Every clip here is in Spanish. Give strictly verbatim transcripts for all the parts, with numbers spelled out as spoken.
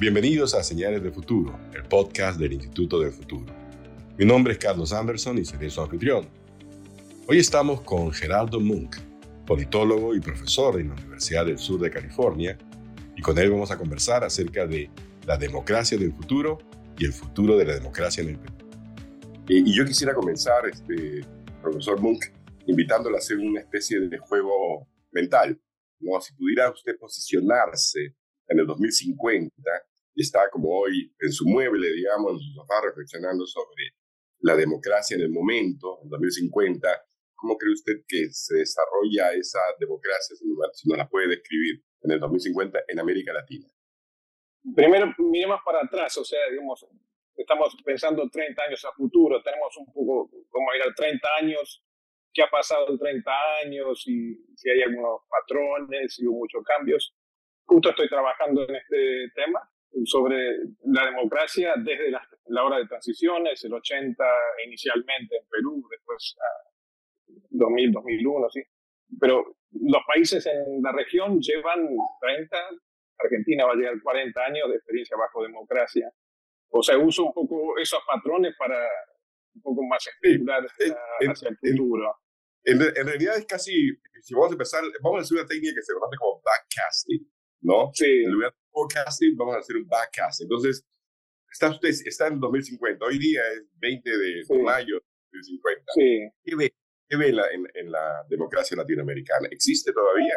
Bienvenidos a Señales del Futuro, el podcast del Instituto del Futuro. Mi nombre es Carlos Anderson y seré su anfitrión. Hoy estamos con Gerardo Munk, politólogo y profesor en la Universidad del Sur de California, y con él vamos a conversar acerca de la democracia del futuro y el futuro de la democracia en el Perú. Y, y yo quisiera comenzar, este, profesor Munk, invitándole a hacer una especie de juego mental, ¿no? Si pudiera usted posicionarse en el dos mil cincuenta, y está como hoy en su mueble, digamos, en su sofá, reflexionando sobre la democracia en el momento, en dos mil cincuenta, ¿cómo cree usted que se desarrolla esa democracia, si no la puede describir, en el dos mil cincuenta en América Latina? Primero, miremos para atrás, o sea, digamos, estamos pensando treinta años a futuro, tenemos un poco como ir a treinta años, qué ha pasado en treinta años, y si hay algunos patrones, si hubo muchos cambios. Justo estoy trabajando en este tema sobre la democracia desde la, la hora de transiciones, el ochenta inicialmente en Perú, después a dos mil, dos mil uno, sí. Pero los países en la región llevan treinta, Argentina va a llegar cuarenta años de experiencia bajo democracia. O sea, uso un poco esos patrones para un poco más especular sí, en, hacia el futuro. En, en, en realidad es casi, si vamos a empezar, vamos a hacer una técnica que se conoce como backcasting, ¿no? Sí. En lugar de forecasting, vamos a hacer un backcasting. Entonces, está usted está en dos mil cincuenta, hoy día es veinte de sí. mayo de dos mil cincuenta. Sí. ¿Qué ve, qué ve en, la, en, en la democracia latinoamericana? ¿Existe todavía?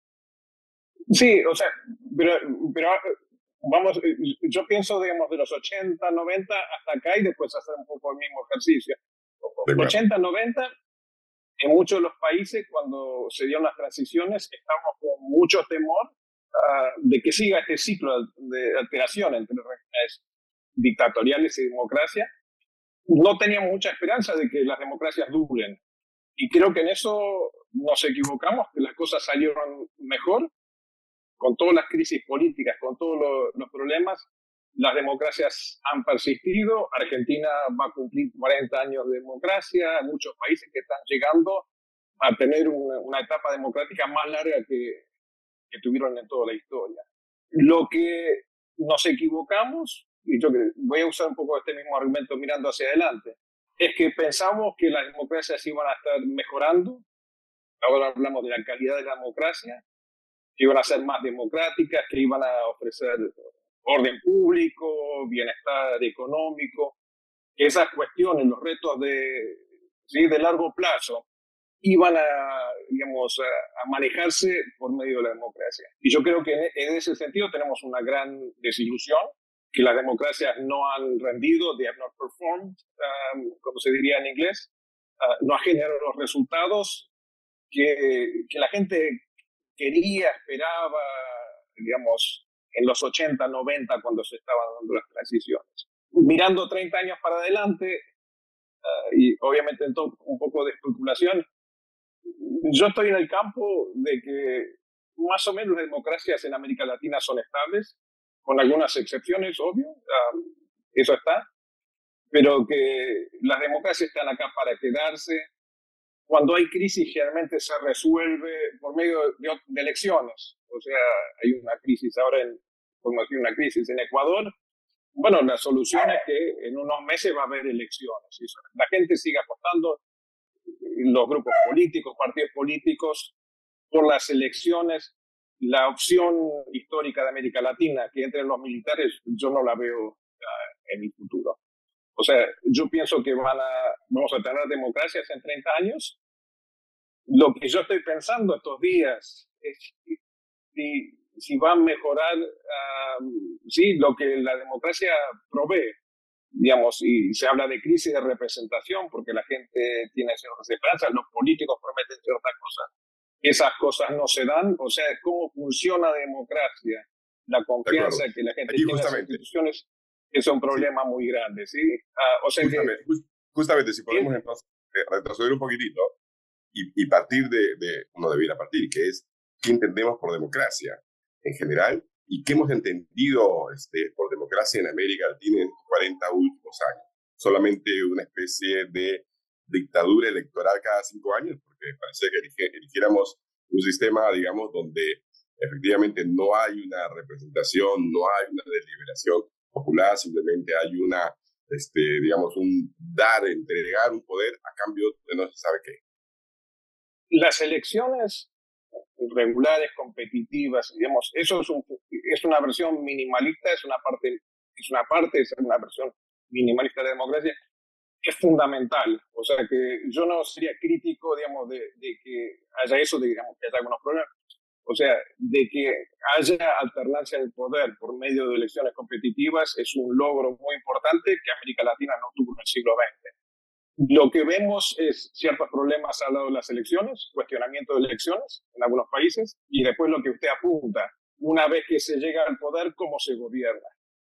Sí, o sea, pero, pero vamos, yo pienso, digamos, de los ochenta, noventa hasta acá y después hacer un poco el mismo ejercicio. ochenta, noventa, en muchos de los países, cuando se dieron las transiciones, estábamos con mucho temor uh, de que siga este ciclo de alteración entre regímenes dictatoriales y democracia. No teníamos mucha esperanza de que las democracias duren. Y creo que en eso nos equivocamos, que las cosas salieron mejor. Con todas las crisis políticas, con todos los, los problemas, las democracias han persistido. Argentina va a cumplir cuarenta años de democracia. Muchos países que están llegando a tener una, una etapa democrática más larga que, que tuvieron en toda la historia. Lo que nos equivocamos, y yo voy a usar un poco este mismo argumento mirando hacia adelante, es que pensamos que las democracias iban a estar mejorando. Ahora hablamos de la calidad de la democracia, que iban a ser más democráticas, que iban a ofrecer orden público, bienestar económico, que esas cuestiones, los retos de, ¿sí? de largo plazo, iban a, digamos, a, a manejarse por medio de la democracia. Y yo creo que en, en ese sentido tenemos una gran desilusión, que las democracias no han rendido, they have not performed, um, como se diría en inglés, uh, no ha generado los resultados que, que la gente quería, esperaba, digamos, en los ochenta, noventa, cuando se estaban dando las transiciones. Mirando treinta años para adelante, uh, y obviamente en to- un poco de especulación, yo estoy en el campo de que más o menos las democracias en América Latina son estables, con algunas excepciones, obvio, uh, eso está, pero que las democracias están acá para quedarse. Cuando hay crisis, generalmente se resuelve por medio de, de elecciones. O sea, hay una crisis ahora, en, como decir, una crisis en Ecuador. Bueno, la solución es que en unos meses va a haber elecciones. La gente sigue apostando, los grupos políticos, partidos políticos, por las elecciones. La opción histórica de América Latina, que entre los militares, yo no la veo uh, en el futuro. O sea, yo pienso que van a, vamos a tener democracias en treinta años. Lo que yo estoy pensando estos días es si, si va a mejorar uh, sí, lo que la democracia provee. Digamos, y se habla de crisis de representación porque la gente tiene ciertas esperanzas, los políticos prometen ciertas cosas. Esas cosas no se dan. O sea, ¿cómo funciona la democracia? La confianza que la gente Aquí tiene en las instituciones es un problema sí. muy grande, ¿sí? Uh, o sea justamente, que, justamente, si podemos entonces retroceder un poquitito y, y partir de, de uno debiera partir, que es qué entendemos por democracia en general y qué hemos entendido este, por democracia en América Latina en estos cuarenta últimos años. Solamente una especie de dictadura electoral cada cinco años, porque parece que eligiéramos un sistema, digamos, donde efectivamente no hay una representación, no hay una deliberación popular, simplemente hay una, este, digamos, un dar, entregar un poder a cambio de no se sabe qué. Las elecciones regulares, competitivas, digamos, eso es, un, es una versión minimalista, es una parte, es una parte, es una versión minimalista de la democracia, es fundamental. O sea que yo no sería crítico, digamos, de, de que haya eso, de, digamos, que haya algunos problemas. O sea, de que haya alternancia del poder por medio de elecciones competitivas es un logro muy importante que América Latina no tuvo en el siglo veinte. Lo que vemos es ciertos problemas al lado de las elecciones, cuestionamiento de elecciones en algunos países, y después lo que usted apunta, una vez que se llega al poder, cómo se gobierna.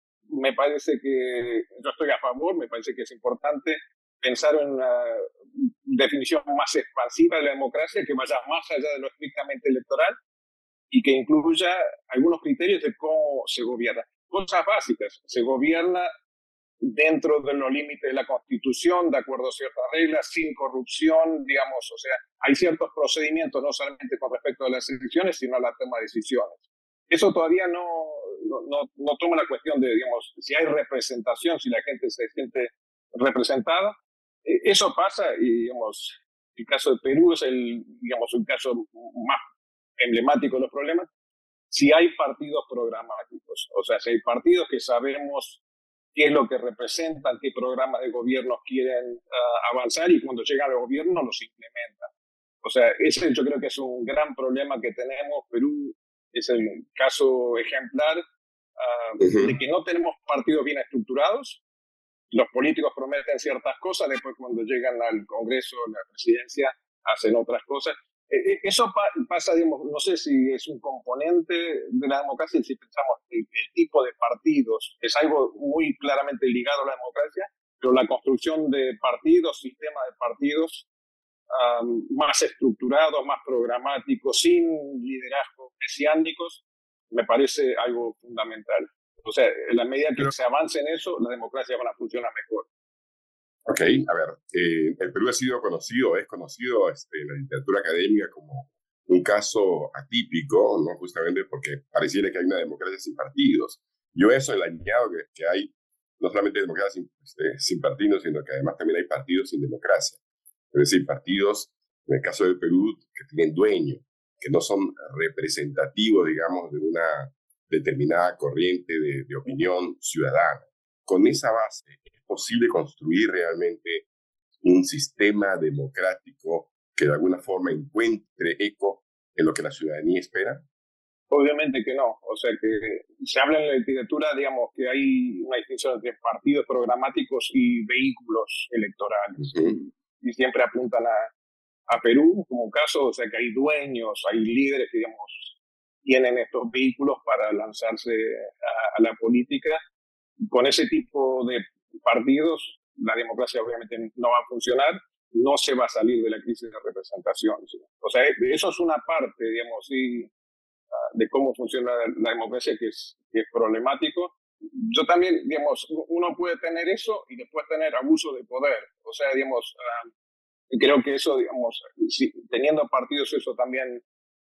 Me parece que yo estoy a favor, me parece que es importante pensar en una definición más expansiva de la democracia que vaya más allá de lo estrictamente electoral y que incluya algunos criterios de cómo se gobierna. Cosas básicas, se gobierna dentro de los límites de la Constitución, de acuerdo a ciertas reglas, sin corrupción, digamos, o sea, hay ciertos procedimientos, no solamente con respecto a las elecciones, sino a la toma de decisiones. Eso todavía no, no, no, no toma la cuestión de, digamos, si hay representación, si la gente se siente representada. Eso pasa y, digamos, el caso de Perú es el, digamos, el caso más emblemático de los problemas. Si hay partidos programáticos, o sea, si hay partidos que sabemos qué es lo que representan, qué programas de gobierno quieren uh, avanzar y cuando llegan al gobierno los implementan. O sea, ese yo creo que es un gran problema que tenemos. Perú es el caso ejemplar uh, uh-huh. de que no tenemos partidos bien estructurados. Los políticos prometen ciertas cosas, después cuando llegan al Congreso, a la presidencia, hacen otras cosas. Eso pasa, digamos, no sé si es un componente de la democracia, si pensamos el, el tipo de partidos, es algo muy claramente ligado a la democracia, pero la construcción de partidos, sistema de partidos um, más estructurados, más programáticos, sin liderazgos mesiánicos, me parece algo fundamental. O sea, en la medida que pero, se avance en eso, la democracia va a funcionar mejor. Ok, a ver, eh, el Perú ha sido conocido, es conocido este, en la literatura académica como un caso atípico, ¿no? Justamente porque pareciera que hay una democracia sin partidos. Yo eso le añado que, que hay no solamente democracia sin, este, sin partidos, sino que además también hay partidos sin democracia. Es decir, partidos, en el caso del Perú, que tienen dueño, que no son representativos, digamos, de una determinada corriente de, de opinión ciudadana. Con esa base, ¿es posible construir realmente un sistema democrático que de alguna forma encuentre eco en lo que la ciudadanía espera? Obviamente que no. O sea, que se habla en la literatura, digamos, que hay una distinción entre partidos programáticos y vehículos electorales. Uh-huh. Y, y siempre apuntan a, a Perú como caso, o sea, que hay dueños, hay líderes que, digamos, tienen estos vehículos para lanzarse a, a la política. Con ese tipo de partidos, la democracia obviamente no va a funcionar, no se va a salir de la crisis de representación. ¿Sí? O sea, eso es una parte, digamos, sí, de cómo funciona la democracia que es, que es problemático. Yo también, digamos, uno puede tener eso y después tener abuso de poder. O sea, digamos, uh, creo que eso, digamos, si, teniendo partidos, eso también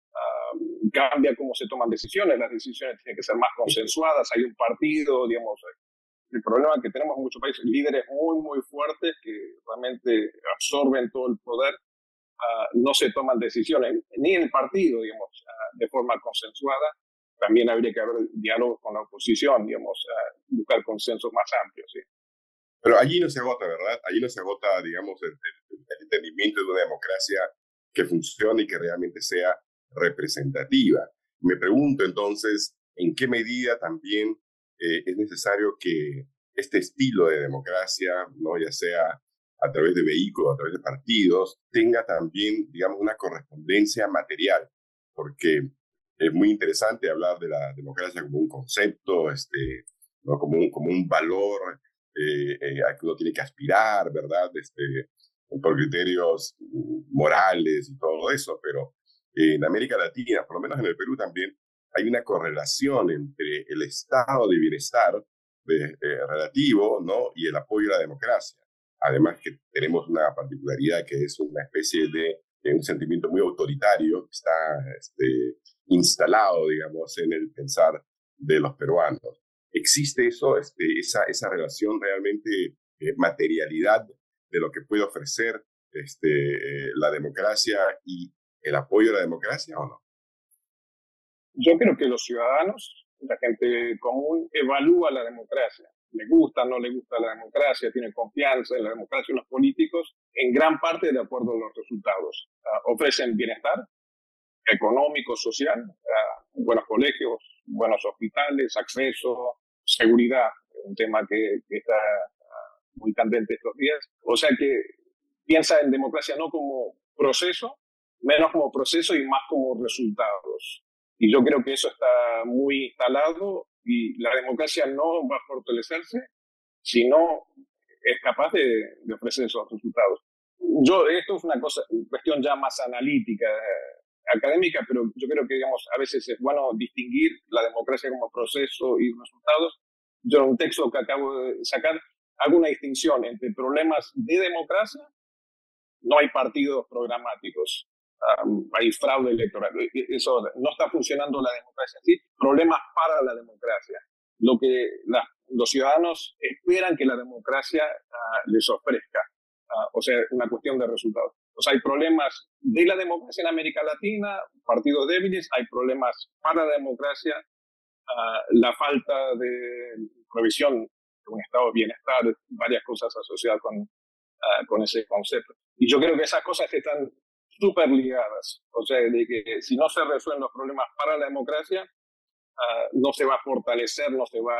uh, cambia cómo se toman decisiones. Las decisiones tienen que ser más consensuadas. Hay un partido, digamos, el problema que tenemos en muchos países, líderes muy, muy fuertes que realmente absorben todo el poder, uh, no se toman decisiones, ni en el partido, digamos, uh, de forma consensuada. También habría que haber diálogo con la oposición, digamos, uh, buscar consensos más amplios, ¿sí? Pero allí no se agota, ¿verdad? Allí no se agota, digamos, el, el, el entendimiento de una democracia que funcione y que realmente sea representativa. Me pregunto entonces, ¿en qué medida también Eh, es necesario que este estilo de democracia, ¿no? Ya sea a través de vehículos, a través de partidos, tenga también, digamos, una correspondencia material? Porque es muy interesante hablar de la democracia como un concepto, este, ¿no? como, un, como un valor eh, eh, al que uno tiene que aspirar, ¿verdad? Este, por criterios morales y todo eso, pero eh, en América Latina, por lo menos en el Perú también, hay una correlación entre el estado de bienestar de, eh, relativo, ¿no? y el apoyo a la democracia. Además que tenemos una particularidad que es una especie de eh, un sentimiento muy autoritario que está este, instalado, digamos, en el pensar de los peruanos. ¿Existe eso, este, esa, esa relación realmente, eh, materialidad de lo que puede ofrecer este, eh, la democracia y el apoyo a la democracia o no? Yo creo que los ciudadanos, la gente común, evalúa la democracia. Le gusta, no le gusta la democracia, tiene confianza en la democracia y los políticos, en gran parte de acuerdo a los resultados. Uh, ofrecen bienestar económico, social, uh, buenos colegios, buenos hospitales, acceso, seguridad, un tema que, que está uh, muy candente estos días. O sea que piensa en democracia no como proceso, menos como proceso y más como resultados. Y yo creo que eso está muy instalado y la democracia no va a fortalecerse si no es capaz de, de ofrecer esos resultados. Yo, esto es una cosa, cuestión ya más analítica, eh, académica, pero yo creo que, digamos, a veces es bueno distinguir la democracia como proceso y resultados. Yo en un texto que acabo de sacar hago una distinción entre problemas de democracia, no hay partidos programáticos, um, hay fraude electoral, eso no está funcionando la democracia en sí, problemas para la democracia, lo que la, los ciudadanos esperan que la democracia uh, les ofrezca, uh, o sea, una cuestión de resultados. O sea, hay problemas de la democracia en América Latina, partidos débiles, hay problemas para la democracia, uh, la falta de provisión de un estado de bienestar, varias cosas asociadas con, uh, con ese concepto. Y yo creo que esas cosas están súper ligadas. O sea, de que si no se resuelven los problemas para la democracia, uh, no se va a fortalecer, no se va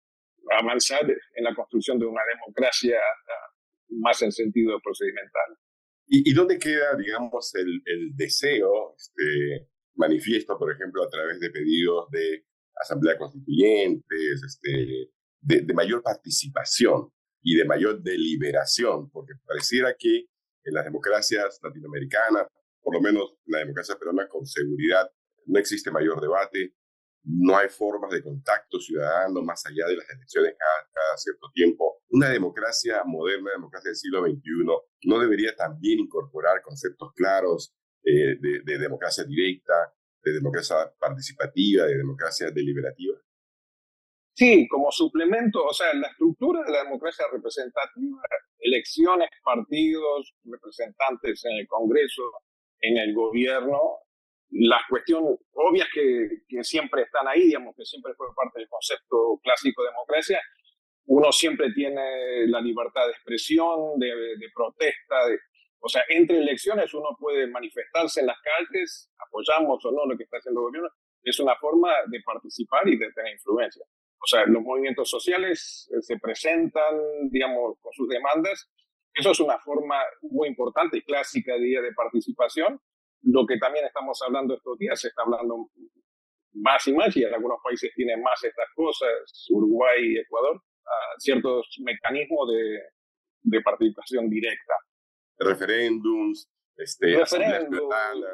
a avanzar en la construcción de una democracia uh, más en sentido procedimental. ¿Y, y dónde queda, digamos, el, el deseo este, manifiesto, por ejemplo, a través de pedidos de asamblea constituyentes, este, de, de mayor participación y de mayor deliberación? Porque pareciera que en las democracias latinoamericanas, por lo menos en la democracia peruana, con seguridad, no existe mayor debate, no hay formas de contacto ciudadano más allá de las elecciones cada, cada cierto tiempo. Una democracia moderna, una democracia del siglo veintiuno, ¿no debería también incorporar conceptos claros eh, de, de democracia directa, de democracia participativa, de democracia deliberativa? Sí, como suplemento, o sea, la estructura de la democracia representativa, elecciones, partidos, representantes en el Congreso, en el gobierno, las cuestiones obvias que, que siempre están ahí, digamos, que siempre fue parte del concepto clásico de democracia. Uno siempre tiene la libertad de expresión, de, de protesta, de, o sea, entre elecciones uno puede manifestarse en las calles, apoyamos o no lo que está haciendo el gobierno, es una forma de participar y de tener influencia. O sea, los movimientos sociales se presentan, digamos, con sus demandas. Eso es una forma muy importante y clásica de, de participación. Lo que también estamos hablando estos días, se está hablando más y más, y en algunos países tienen más estas cosas, Uruguay y Ecuador, uh, ciertos mecanismos de, de participación directa. Referéndums, este, Referéndum,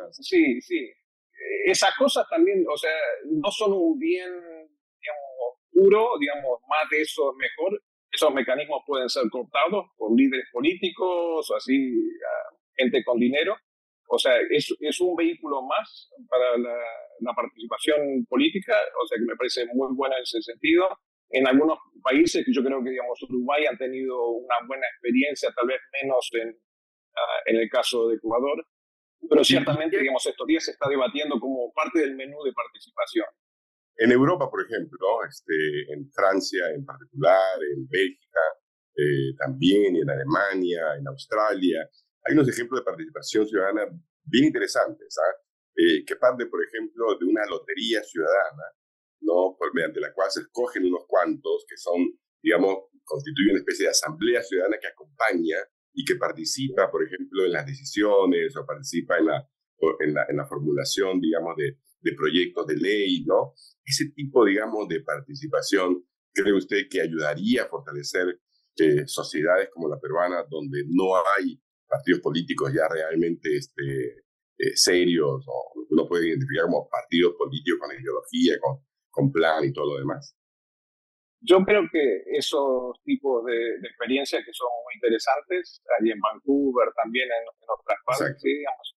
sí, sí. Esas cosas también, o sea, no son un bien, digamos, puro, digamos, más de eso es mejor. Esos mecanismos pueden ser cooptados por líderes políticos o así, uh, gente con dinero. O sea, es, es un vehículo más para la, la participación política, o sea, que me parece muy buena en ese sentido. En algunos países, que yo creo que, digamos, Uruguay han tenido una buena experiencia, tal vez menos en, uh, en el caso de Ecuador, pero ciertamente, digamos, estos días se está debatiendo como parte del menú de participación. En Europa, por ejemplo, este, en Francia en particular, en Bélgica, eh, también en Alemania, en Australia, hay unos ejemplos de participación ciudadana bien interesantes, ¿sabes? Eh, que parten, por ejemplo, de una lotería ciudadana, ¿no? Por, mediante la cual se escogen unos cuantos que son, digamos, constituyen una especie de asamblea ciudadana que acompaña y que participa, por ejemplo, en las decisiones o participa en la, en la, en la formulación, digamos, de, de proyectos de ley, ¿no? Ese tipo, digamos, de participación, ¿cree usted que ayudaría a fortalecer eh, sociedades como la peruana, donde no hay partidos políticos ya realmente este, eh, serios, o uno puede identificar como partidos políticos con ideología, con, con plan y todo lo demás? Yo creo que esos tipos de, de experiencias que son muy interesantes, allí en Vancouver, también en, en otras partes, sí, digamos,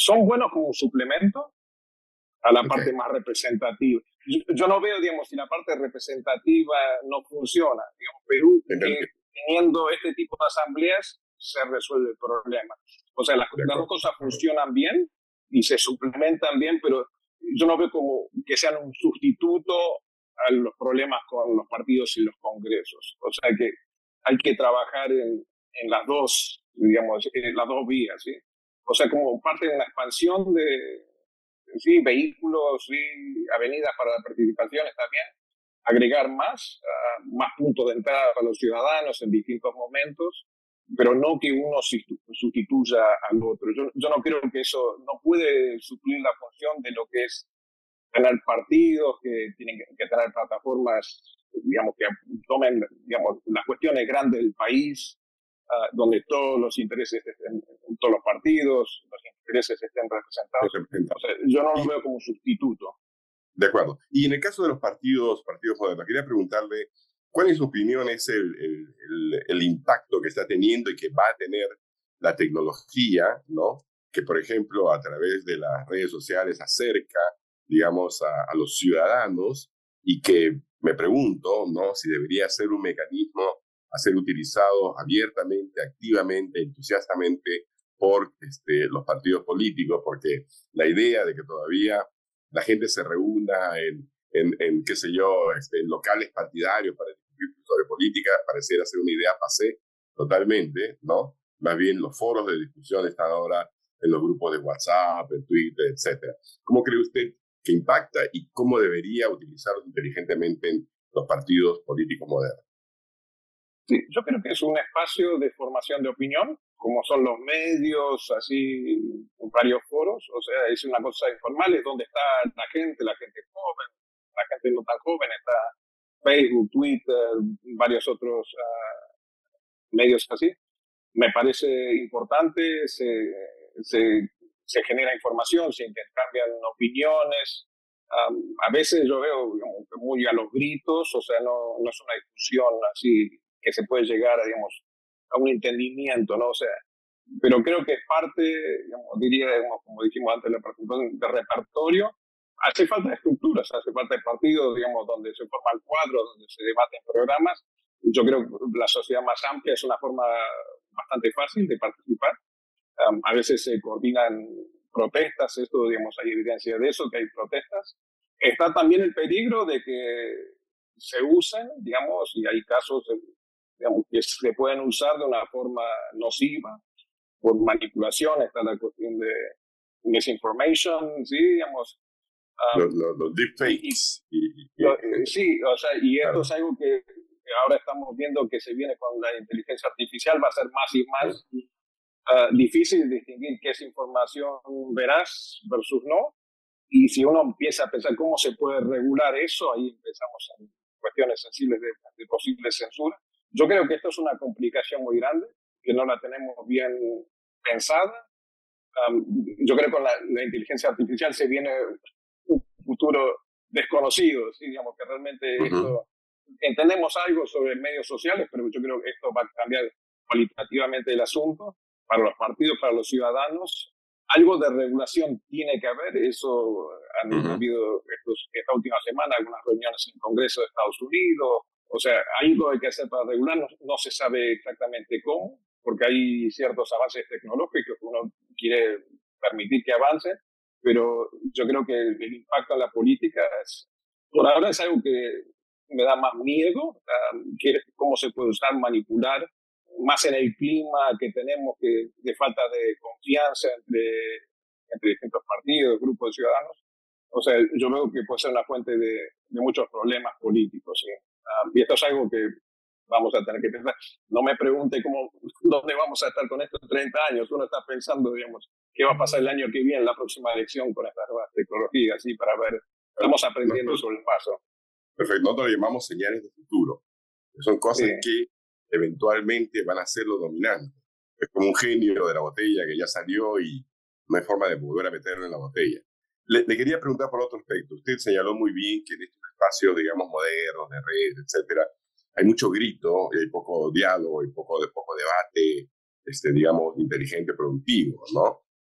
son buenos como un suplemento a la Okay. parte más representativa. Yo, yo no veo, digamos, si la parte representativa no funciona. Digamos, Perú, eh, teniendo este tipo de asambleas, se resuelve el problema. O sea, las, las dos cosas funcionan bien y se suplementan bien, pero yo no veo como que sean un sustituto a los problemas con los partidos y los congresos. O sea que hay que trabajar en, en las dos, digamos, en las dos vías, ¿sí? O sea, como parte de una expansión de, sí, vehículos, sí, avenidas para la participación está bien, agregar más, uh, más puntos de entrada para los ciudadanos en distintos momentos, pero no que uno sustituya al otro. Yo, yo no creo que eso no puede suplir la función de lo que es tener partidos que tienen que, que tener plataformas, digamos, que tomen, digamos, las cuestiones grandes del país, uh, donde todos los intereses estén, todos los partidos, los intereses estén representados. O sea, yo no lo veo como un sustituto. De acuerdo. Y en el caso de los partidos, partidos modernos, quería preguntarle cuál es su opinión, es el, el, el, el impacto que está teniendo y que va a tener la tecnología, ¿no? Que, por ejemplo, a través de las redes sociales acerca, digamos, a, a los ciudadanos, y que me pregunto, ¿no?, si debería ser un mecanismo a ser utilizado abiertamente, activamente, entusiastamente por este, los partidos políticos, porque la idea de que todavía la gente se reúna en, en, en qué sé yo, este, en locales partidarios para discutir sobre política, pareciera ser una idea pasé totalmente, ¿no? Más bien los foros de discusión están ahora en los grupos de WhatsApp, en Twitter, etcétera. ¿Cómo cree usted que impacta y cómo debería utilizarlo inteligentemente en los partidos políticos modernos? Sí, yo creo que es un espacio de formación de opinión, como son los medios, así, en varios foros. O sea, es una cosa informal, es donde está la gente, la gente joven, la gente no tan joven, está Facebook, Twitter, varios otros uh, medios así. Me parece importante, se, se, se genera información, se intercambian opiniones. Um, a veces yo veo, digamos, muy a los gritos, o sea, no, no es una discusión así que se puede llegar a, digamos, a un entendimiento, ¿no? O sea, pero creo que es parte, digamos, diría, digamos, como dijimos antes, la participación de repertorio. Hace falta estructuras, hace falta partidos, digamos, donde se forman cuadros, donde se debaten programas. Yo creo que la sociedad más amplia es una forma bastante fácil de participar. Um, a veces se coordinan protestas, esto, digamos, hay evidencia de eso, que hay protestas. Está también el peligro de que se usen, digamos, y hay casos, digamos, que se pueden usar de una forma nociva, por manipulación. Está la cuestión de misinformation, sí, digamos. Um, los, los, los deepfakes. Y, y, y, lo, sí, o sea, y esto claro. Es algo que ahora estamos viendo que se viene con la inteligencia artificial, va a ser más y más uh, difícil distinguir qué es información veraz versus no. Y si uno empieza a pensar cómo se puede regular eso, ahí empezamos en cuestiones sensibles de, de posible censura. Yo creo que esto es una complicación muy grande, que no la tenemos bien pensada. Um, yo creo que con la, la inteligencia artificial se viene un futuro desconocido, ¿sí? Digamos que realmente uh-huh. esto, entendemos algo sobre medios sociales, pero yo creo que esto va a cambiar cualitativamente el asunto para los partidos, para los ciudadanos. Algo de regulación tiene que haber, eso han uh-huh. habido estos, esta última semana algunas reuniones en el Congreso de Estados Unidos. O sea, algo hay que hacer para regular, no, no se sabe exactamente cómo, porque hay ciertos avances tecnológicos que uno quiere permitir que avancen, pero yo creo que el, el impacto en la política es, por ahora es algo que me da más miedo, um, que cómo se puede usar, manipular, más en el clima que tenemos que, de falta de confianza entre, entre distintos partidos, grupos de ciudadanos. O sea, yo veo que puede ser una fuente de, de muchos problemas políticos, ¿sí? Uh, y esto es algo que vamos a tener que pensar. No me pregunte cómo, dónde vamos a estar con esto en treinta años. Uno está pensando, digamos, qué va a pasar el año que viene, la próxima elección con estas nuevas tecnologías, ¿sí? Para ver, estamos aprendiendo sobre el paso. Perfecto, nosotros lo llamamos señales de futuro. Son cosas sí. que eventualmente van a ser lo dominante. Es como un genio de la botella que ya salió y no hay forma de volver a meterlo en la botella. Le, le quería preguntar por otro aspecto. Usted señaló muy bien que en estos espacios, digamos, modernos, de redes, etcétera, hay mucho grito, hay poco diálogo, hay poco, de, poco debate, este, digamos, inteligente, productivo, ¿no?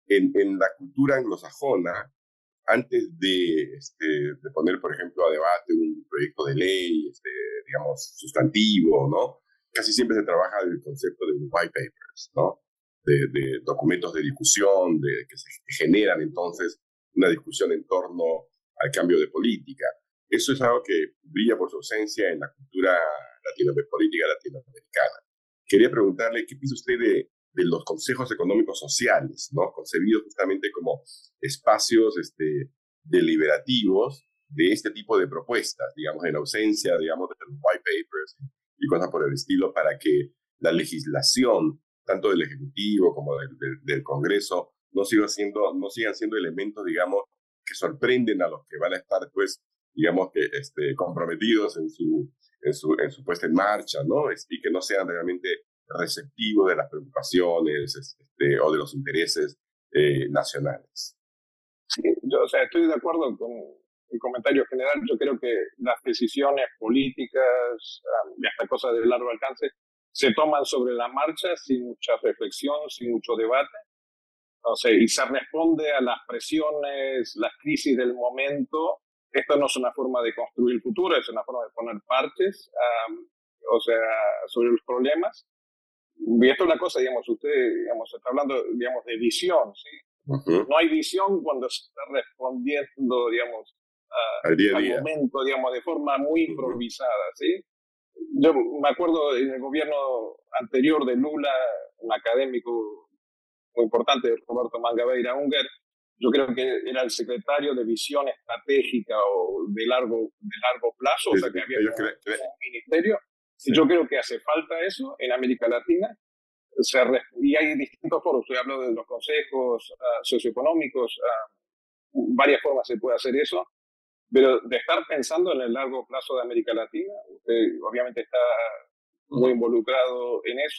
en, en la cultura anglosajona, antes de, este, de poner, por ejemplo, a debate un proyecto de ley, este, digamos, sustantivo, ¿no? Casi siempre se trabaja el concepto de white papers, ¿no? De, de documentos de discusión, de, que se generan entonces una discusión en torno al cambio de política. Eso es algo que brilla por su ausencia en la cultura latino, política latinoamericana. Quería preguntarle, ¿qué piensa usted de, de los consejos económicos sociales, ¿no? Concebidos justamente como espacios este, deliberativos de este tipo de propuestas, digamos, en ausencia, digamos, de los white papers y cosas por el estilo, para que la legislación, tanto del Ejecutivo como del, del, del Congreso, no, siga siendo, no sigan siendo elementos, digamos, que sorprenden a los que van a estar, pues, digamos, que este, comprometidos en su, en, su, en su puesta en marcha, ¿no? Y que no sean realmente receptivos de las preocupaciones este, o de los intereses eh, nacionales. Sí, yo, o sea, estoy de acuerdo con el comentario general. Yo creo que las decisiones políticas um, y hasta cosas de largo alcance se toman sobre la marcha sin mucha reflexión, sin mucho debate. O sea, y se responde a las presiones, las crisis del momento. Esto no es una forma de construir el futuro, es una forma de poner parches, um, o sea, sobre los problemas. Y esto es la cosa, digamos, usted, digamos, está hablando, digamos, de visión, ¿sí? Uh-huh. No hay visión cuando se está respondiendo, digamos, uh, al, día a día. al momento, digamos, de forma muy improvisada, uh-huh. ¿sí? Yo me acuerdo en el gobierno anterior de Lula, un académico muy importante, Roberto Mangabeira Unger, yo creo que era el secretario de visión estratégica o de largo, de largo plazo, sí, o sea que había un, creen, un ministerio. Sí. Yo creo que hace falta eso en América Latina. Se re, y hay distintos foros, yo hablo de los consejos uh, socioeconómicos, uh, varias formas se puede hacer eso, pero de estar pensando en el largo plazo de América Latina, usted obviamente está muy involucrado en eso,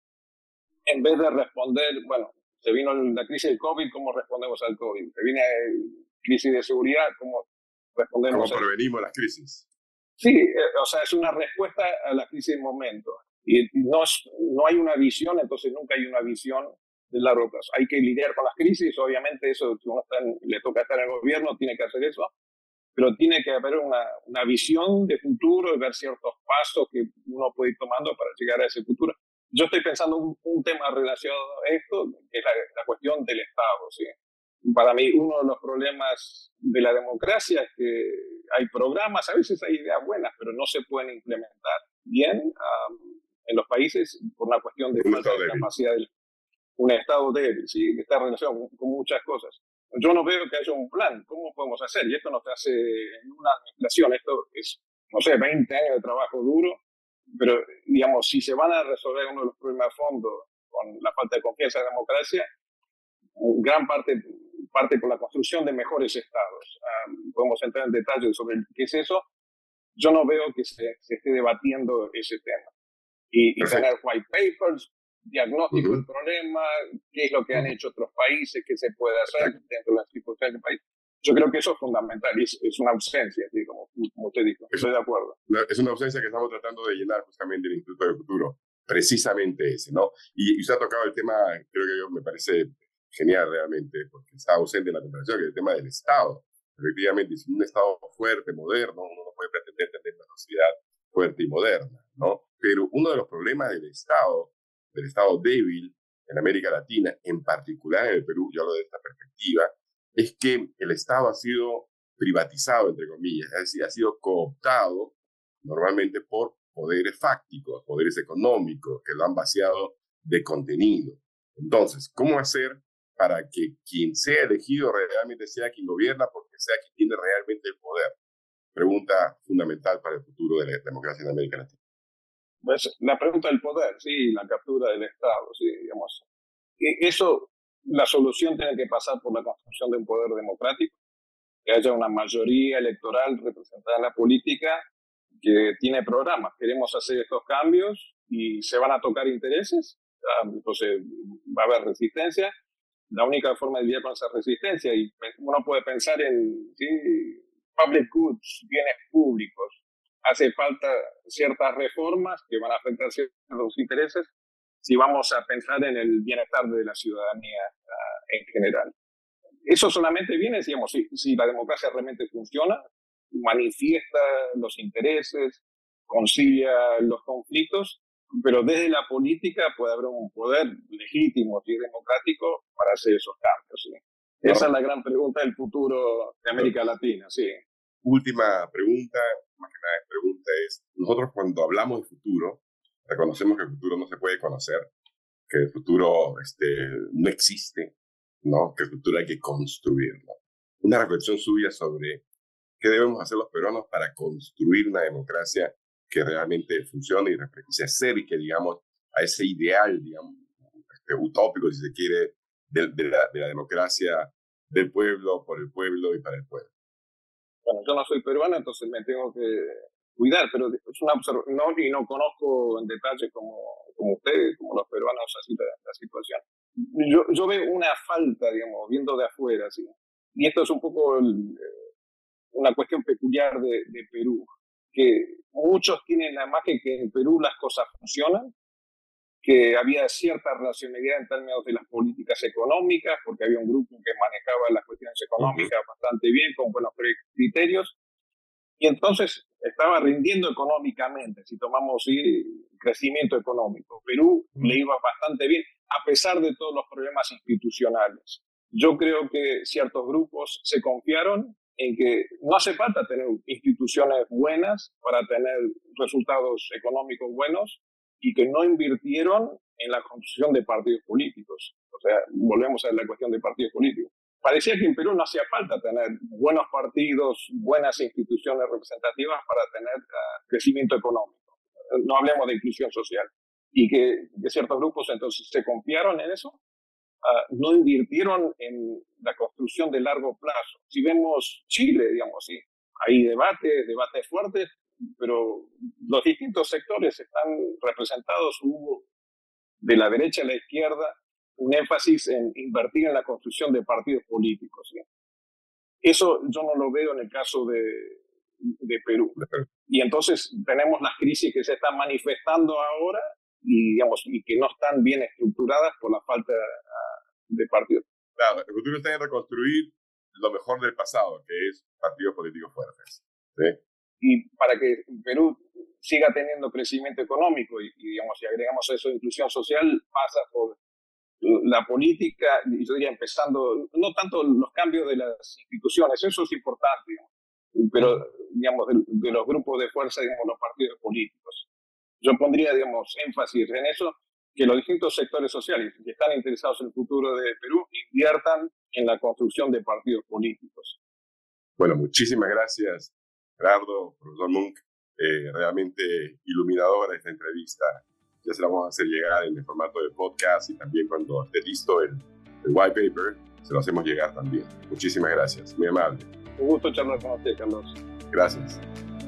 en vez de responder, bueno, se vino la crisis del COVID, ¿cómo respondemos al COVID? Se viene la crisis de seguridad, ¿cómo respondemos? ¿Cómo prevenimos las crisis? Sí, eh, o sea, es una respuesta a la crisis del momento. Y no, no hay una visión, entonces nunca hay una visión de largo plazo. Hay que lidiar con las crisis, obviamente eso, si uno está en, le toca estar en el gobierno, tiene que hacer eso, pero tiene que haber una, una visión de futuro y ver ciertos pasos que uno puede ir tomando para llegar a ese futuro. Yo estoy pensando un, un tema relacionado a esto, que es la, la cuestión del Estado, ¿sí? Para mí, uno de los problemas de la democracia es que hay programas, a veces hay ideas buenas, pero no se pueden implementar bien um, en los países por una cuestión de falta de capacidad de un Estado débil, ¿sí? Que está relacionado con, con muchas cosas. Yo no veo que haya un plan. ¿Cómo podemos hacer? Y esto no se hace en una administración, esto es, no sé, veinte años de trabajo duro, pero, digamos, si se van a resolver uno de los problemas de fondo con la falta de confianza en la democracia, gran parte parte por la construcción de mejores estados. Um, podemos entrar en detalle sobre qué es eso. Yo no veo que se, se esté debatiendo ese tema. Y, y tener white papers, diagnóstico uh-huh. del problema, qué es lo que han hecho otros países, qué se puede hacer Exacto. dentro de las circunstancias del país. Yo creo que eso es fundamental, es, es una ausencia, ¿sí? como, como usted dijo. Es, Estoy de acuerdo. Es una ausencia que estamos tratando de llenar justamente el Instituto del Futuro. Precisamente ese, ¿no? Y, y usted ha tocado el tema, creo que yo me parece genial realmente, porque está ausente en la conversación, que es el tema del Estado. Efectivamente, sin un Estado fuerte, moderno, uno no puede pretender tener una sociedad fuerte y moderna, ¿no? Pero uno de los problemas del Estado, del Estado débil en América Latina, en particular en el Perú, yo hablo de esta perspectiva, es que el Estado ha sido privatizado, entre comillas, es decir, ha sido cooptado normalmente por poderes fácticos, poderes económicos, que lo han vaciado de contenido. Entonces, ¿cómo hacer para que quien sea elegido realmente sea quien gobierna, porque sea quien tiene realmente el poder? Pregunta fundamental para el futuro de la democracia en América Latina. Pues la pregunta del poder, sí, la captura del Estado, sí, digamos. Y eso, la solución tiene que pasar por la construcción de un poder democrático, que haya una mayoría electoral representada en la política que tiene programas. Queremos hacer estos cambios y se van a tocar intereses, entonces va a haber resistencia. La única forma de lidiar con esa resistencia, y uno puede pensar en ¿sí? public goods, bienes públicos. Hace falta ciertas reformas que van a afectar ciertos intereses si vamos a pensar en el bienestar de la ciudadanía uh, en general. Eso solamente viene, digamos, si, si la democracia realmente funciona, manifiesta los intereses, concilia los conflictos, pero desde la política puede haber un poder legítimo y democrático para hacer esos cambios. ¿Sí? ¿No? Esa es la gran pregunta del futuro de América Latina. Sí. Última pregunta, más que nada pregunta es, nosotros cuando hablamos de futuro, reconocemos que el futuro no se puede conocer, que el futuro este, no existe, ¿no? Que el futuro hay que construirlo. Una reflexión suya sobre qué debemos hacer los peruanos para construir una democracia que realmente funcione y se acerque, digamos, a ese ideal, digamos, este, utópico, si se quiere, de, de, la, de la democracia del pueblo, por el pueblo y para el pueblo. Bueno, yo no soy peruano, entonces me tengo que cuidar, pero es una observación, no, y no conozco en detalle como, como ustedes, como los peruanos, así la, la situación. Yo, yo veo una falta, digamos, viendo de afuera, ¿sí? Y esto es un poco el, una cuestión peculiar de, de Perú, que muchos tienen la imagen que en Perú las cosas funcionan, que había cierta racionalidad en términos de las políticas económicas, porque había un grupo que manejaba las cuestiones económicas uh-huh. bastante bien, con buenos criterios, y entonces estaba rindiendo económicamente, si tomamos sí, crecimiento económico. Perú uh-huh. le iba bastante bien, a pesar de todos los problemas institucionales. Yo creo que ciertos grupos se confiaron en que no hace falta tener instituciones buenas para tener resultados económicos buenos y que no invirtieron en la construcción de partidos políticos. O sea, volvemos a la cuestión de partidos políticos. Parecía que en Perú no hacía falta tener buenos partidos, buenas instituciones representativas para tener uh, crecimiento económico. No hablemos de inclusión social. Y que, que ciertos grupos entonces se confiaron en eso. Uh, no invirtieron en la construcción de largo plazo. Si vemos Chile, digamos, sí, hay debates, debates fuertes, pero los distintos sectores están representados. Hubo de la derecha a la izquierda un énfasis en invertir en la construcción de partidos políticos. ¿Sí? Eso yo no lo veo en el caso de, de Perú. Y entonces tenemos las crisis que se están manifestando ahora y, digamos, y que no están bien estructuradas por la falta de partidos. Claro, el futuro está en reconstruir lo mejor del pasado, que es partidos políticos fuertes. ¿Sí? Y para que Perú siga teniendo crecimiento económico y, y digamos, si agregamos a eso inclusión social, pasa por la política, y yo diría empezando, no tanto los cambios de las instituciones, eso es importante, digamos, pero digamos, de, de los grupos de fuerza, digamos, los partidos políticos. Yo pondría, digamos, énfasis en eso, que los distintos sectores sociales que están interesados en el futuro de Perú inviertan en la construcción de partidos políticos. Bueno, muchísimas gracias, Gerardo, profesor Munk. Eh, realmente iluminadora esta entrevista. Ya se la vamos a hacer llegar en el formato de podcast y también cuando esté listo el, el white paper, se lo hacemos llegar también. Muchísimas gracias, muy amable. Un gusto charlar con usted, Carlos. Gracias.